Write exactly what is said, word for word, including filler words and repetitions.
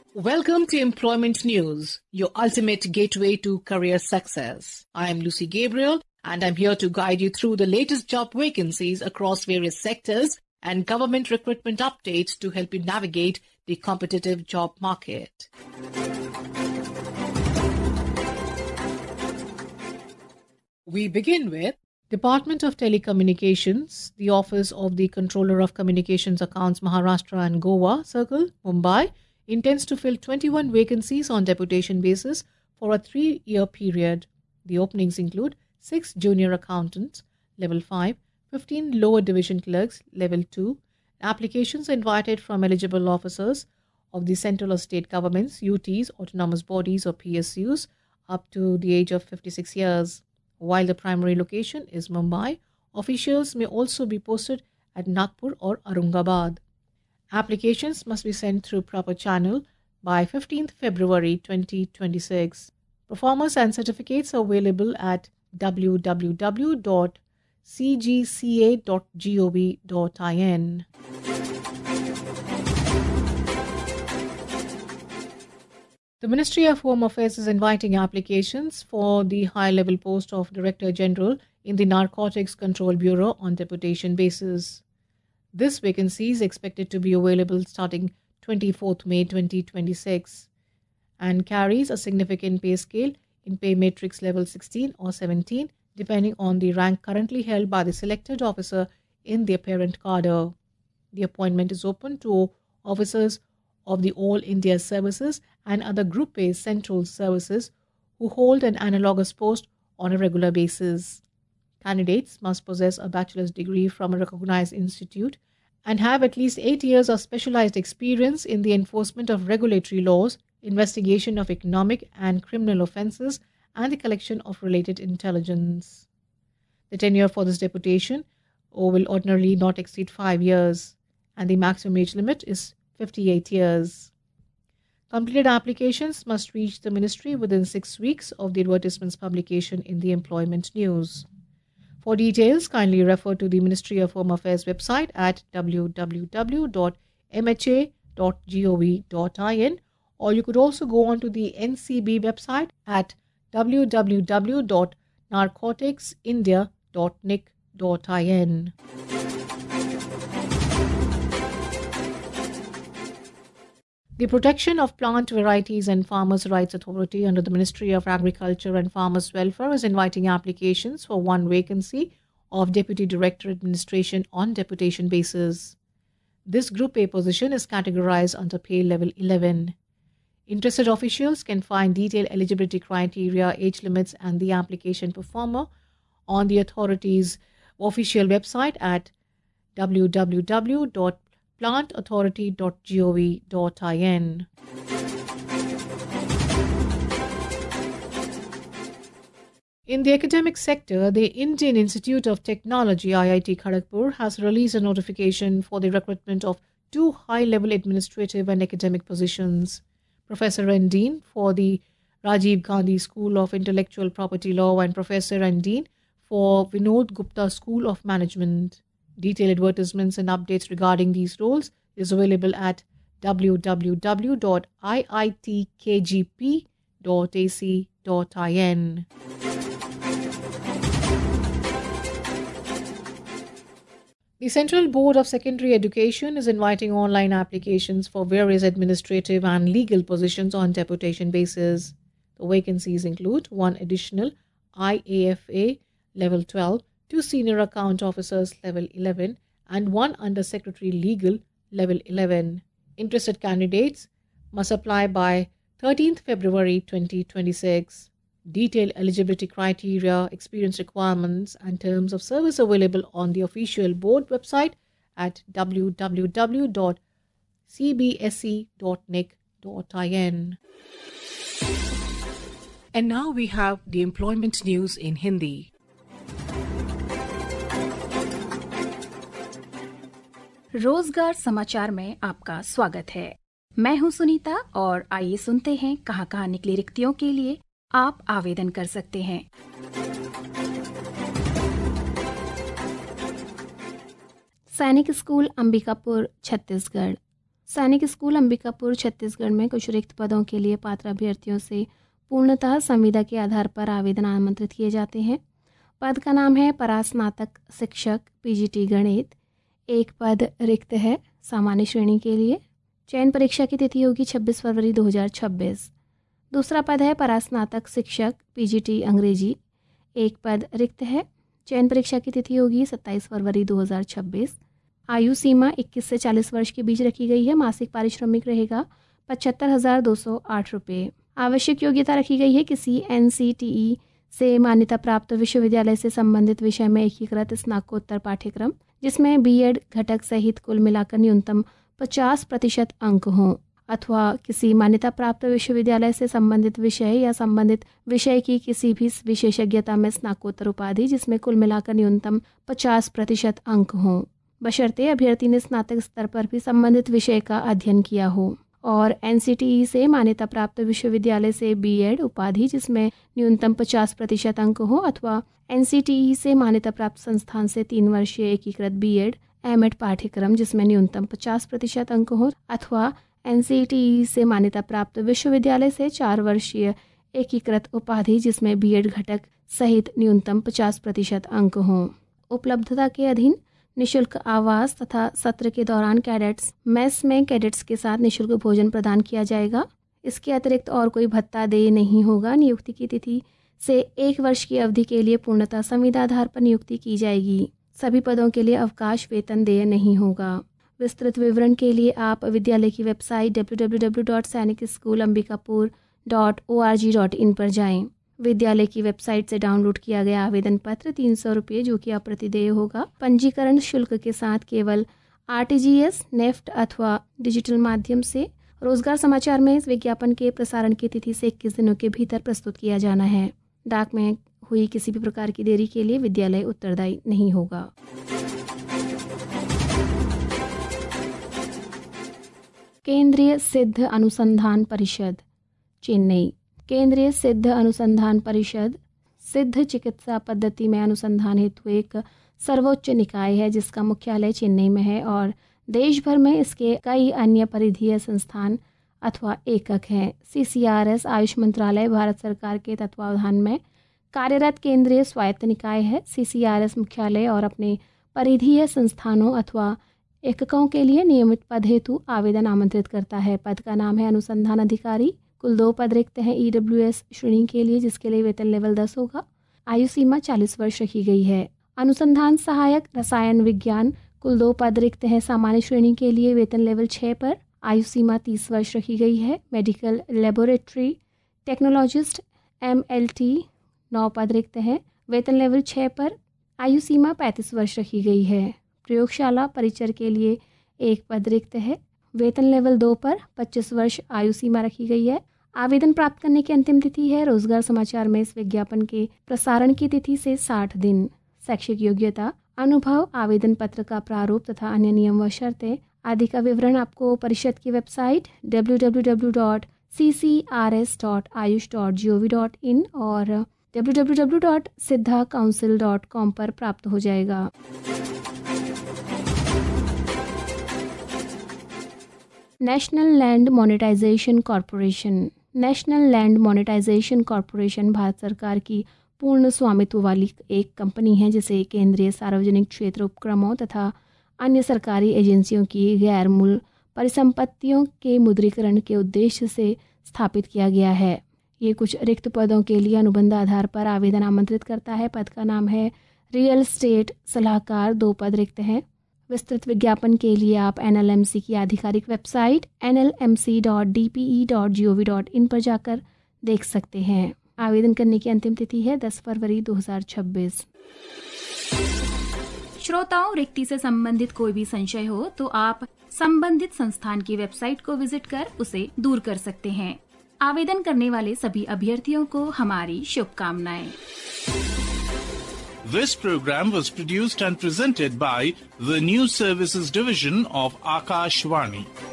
Welcome to Employment News, your ultimate gateway to career success. I am Lucy Gabriel, and I'm here to guide you through the latest job vacancies across various sectors and government recruitment updates to help you navigate the competitive job market. We begin with Department of Telecommunications, the Office of the Controller of Communications Accounts Maharashtra and Goa, Circle, Mumbai, intends to fill twenty-one vacancies on deputation basis for a three-year period. The openings include six junior accountants, level five, fifteen lower division clerks, level two. Applications invited from eligible officers of the central or state governments, U Ts, autonomous bodies or P S Us up to the age of fifty-six years. While the primary location is Mumbai, officials may also be posted at Nagpur or Aurangabad. Applications must be sent through proper channel by fifteenth February twenty twenty-six. Performers and certificates are available at w w w dot c g c a dot gov dot in. The Ministry of Home Affairs is inviting applications for the high-level post of Director General in the Narcotics Control Bureau on deputation basis. This vacancy is expected to be available starting twenty-fourth May twenty twenty-six and carries a significant pay scale in pay matrix level sixteen or seventeen depending on the rank currently held by the selected officer in their parent cadre. The appointment is open to officers of the All India Services and other Group A Central Services who hold an analogous post on a regular basis. Candidates must possess a bachelor's degree from a recognized institute and have at least eight years of specialized experience in the enforcement of regulatory laws, investigation of economic and criminal offences, and the collection of related intelligence. The tenure for this deputation will ordinarily not exceed five years, and the maximum age limit is fifty-eight years. Completed applications must reach the Ministry within six weeks of the advertisement's publication in the Employment News. For details, kindly refer to the Ministry of Home Affairs website at w w w dot m h a dot gov dot in, or you could also go on to the N C B website at w w w dot narcotics india dot n I c dot in. The Protection of Plant Varieties and Farmers' Rights Authority under the Ministry of Agriculture and Farmers' Welfare is inviting applications for one vacancy of Deputy Director Administration on deputation basis. This Group A position is categorized under pay level eleven. Interested officials can find detailed eligibility criteria, age limits, and the application performer on the authority's official website at w w w dot plant authority dot gov dot in. In the academic sector, the Indian Institute of Technology I I T Kharagpur has released a notification for the recruitment of two high-level administrative and academic positions. Professor and Dean for the Rajiv Gandhi School of Intellectual Property Law and Professor and Dean for Vinod Gupta School of Management. Detailed advertisements and updates regarding these roles is available at w w w dot i i t k g p dot a c dot in. The Central Board of Secondary Education is inviting online applications for various administrative and legal positions on deputation basis. The vacancies include one additional I A F A level twelve, two senior account officers level eleven, and one under secretary legal level eleven. Interested candidates must apply by thirteenth February twenty twenty-six. Detailed eligibility criteria, experience requirements, and terms of service available on the official board website at w w w dot c b s e dot n i c dot in. And now we have the employment news in Hindi. रोजगार समाचार में आपका स्वागत है। मैं हूं सुनीता और आइए सुनते हैं कहां कहां निकली रिक्तियों के लिए आप आवेदन कर सकते हैं। सैनिक स्कूल अंबिकापुर छत्तीसगढ़। सैनिक स्कूल अंबिकापुर छत्तीसगढ़ में कुछ रिक्त पदों के लिए पात्र अभ्यर्थियों से पूर्णतः संविदा के आधार पर आवेदन आमंत्रित किए जाते हैं। पद का नाम है परास्नातक शिक्षक पीजीटी गणित। एक पद रिक्त है सामान्य श्रेणी के लिए। चयन परीक्षा की तिथि होगी छब्बीस फरवरी दो हज़ार छब्बीस। दूसरा पद है परास्नातक शिक्षक पीजीटी अंग्रेजी। एक पद रिक्त है। चयन परीक्षा की तिथि होगी सत्ताईस फरवरी दो हज़ार छब्बीस। आयु सीमा इक्कीस से चालीस वर्ष के बीच रखी गई है। मासिक पारिश्रमिक रहेगा पचहत्तर हज़ार दो सौ आठ रुपये। आवश्यक योग्यता रखी गई है किसी एनसीटीई से मान्यता प्राप्त विश्वविद्यालय से संबंधित विषय में एकीकृत स्नातकोत्तर पाठ्यक्रम जिसमें बीएड घटक सहित कुल मिलाकर न्यूनतम पचास प्रतिशत अंक हों, अथवा किसी मान्यता प्राप्त विश्वविद्यालय से संबंधित विषय या संबंधित विषय की किसी भी विशेषज्ञता में स्नातकोत्तर उपाधि जिसमें कुल मिलाकर न्यूनतम पचास प्रतिशत अंक हों, बशर्ते अभ्यर्थी ने स्नातक स्तर पर भी संबंधित विषय का अध्ययन किया हो। और एनसीटीई से मान्यता प्राप्त विश्वविद्यालय से बीएड उपाधि जिसमें न्यूनतम पचास प्रतिशत अंक हो, अथवा एनसीटीई से मान्यता प्राप्त संस्थान से तीन वर्षीय एकीकृत बीएड एमएड पाठ्यक्रम जिसमें न्यूनतम पचास प्रतिशत अंक हो, अथवा एनसीटीई से मान्यता प्राप्त विश्वविद्यालय से चार वर्षीय एकीकृत उपाधि जिसमें बीएड घटक सहित न्यूनतम पचास प्रतिशत अंक हों। उपलब्धता के अधीन निशुल्क आवास तथा सत्र के दौरान कैडेट्स मेस में कैडेट्स के साथ निशुल्क भोजन प्रदान किया जाएगा। इसके अतिरिक्त और कोई भत्ता देय नहीं होगा। नियुक्ति की तिथि से एक वर्ष की अवधि के लिए पूर्णतः संविदा आधार पर नियुक्ति की जाएगी। सभी पदों के लिए अवकाश वेतन देय नहीं होगा। विस्तृत विवरण के लिए आप विद्यालय की website W W W dot Sainik school Ambikapur dot O R G dot in पर जाएं। विद्यालय की वेबसाइट से डाउनलोड किया गया आवेदन पत्र तीन सौ रुपये जो कि अप्रतिदेय होगा। पंजीकरण शुल्क के साथ केवल आरटीजीएस, नेफ्ट अथवा डिजिटल माध्यम से रोजगार समाचार में इस विज्ञापन के प्रसारण की तिथि से इक्कीस दिनों के भीतर प्रस्तुत किया जाना है। डाक में हुई किसी भी प्रकार की देरी के लिए विद्यालय उत्तरदायी नहीं होगा। केंद्रीय सिद्ध अनुसंधान परिषद चेन्नई। केंद्रीय सिद्ध अनुसंधान परिषद सिद्ध चिकित्सा पद्धति में अनुसंधान हेतु एक सर्वोच्च निकाय है जिसका मुख्यालय चेन्नई में है और देश भर में इसके कई अन्य परिधीय संस्थान अथवा एकक हैं। सीसीआरएस आयुष मंत्रालय भारत सरकार के तत्वावधान में कार्यरत केंद्रीय स्वायत्त निकाय है। सीसीआरएस मुख्यालय और अपने परिधीय संस्थानों अथवा एककों के लिए नियमित पद हेतु आवेदन आमंत्रित करता है। पद का नाम है अनुसंधान अधिकारी। कुल दो पद रिक्त हैं ईडब्ल्यूएस श्रेणी के लिए जिसके लिए वेतन लेवल दस होगा। आयु सीमा चालीस वर्ष रखी गई है। अनुसंधान सहायक रसायन विज्ञान कुल दो पद रिक्त हैं सामान्य श्रेणी के लिए वेतन लेवल छः पर। आयु सीमा तीस वर्ष रखी गई है। Medical laboratory technologist M L T नौ पद रिक्त हैं वेतन लेवल छः पर। आयु सीमा पैंतीस वर्ष रखी गई है। प्रयोगशाला परिचर के लिए एक पद रिक्त है वेतन लेवल दो पर पच्चीस वर्ष आयु सीमा रखी गई है। आवेदन प्राप्त करने की अंतिम तिथि है रोजगार समाचार में इस विज्ञापन के प्रसारण की तिथि से साठ दिन। शैक्षिक योग्यता, अनुभव, आवेदन पत्र का प्रारूप तथा अन्य नियम व शर्तें आदि का विवरण आपको परिषद की website W W W dot C C R S dot Ayush dot G O V dot in और W W W dot Siddha council dot com पर प्राप्त हो जाएगा। National land monetisation corporation. National land monetisation corporation Bharat सरकार की पूर्ण स्वामित्व वाली एक कंपनी है जिसे केंद्रीय सार्वजनिक क्षेत्र उपक्रमों तथा अन्य सरकारी एजेंसियों की गैर मूल परिसंपत्तियों के मुद्रीकरण के उद्देश्य से स्थापित किया गया है। ये कुछ रिक्त पदों के लिए अनुबंध आधार पर आवेदन आमंत्रित करता है। पद का नाम है रियल एस्टेट सलाहकार। दो पद रिक्त हैं। विस्तृत विज्ञापन के लिए आप एनएलएमसी की आधिकारिक website N L M C dot D P E dot G O V dot in पर जाकर देख सकते हैं। आवेदन करने की अंतिम तिथि है दस फरवरी दो हज़ार छब्बीस। श्रोताओं, रिक्ति से संबंधित कोई भी संशय हो तो आप संबंधित संस्थान की वेबसाइट को विजिट कर उसे दूर कर सकते हैं। आवेदन करने वाले सभी अभ्यर्थियों को हमारी शुभकामनाएं। This program was produced and presented by the News Services Division of Akashvani.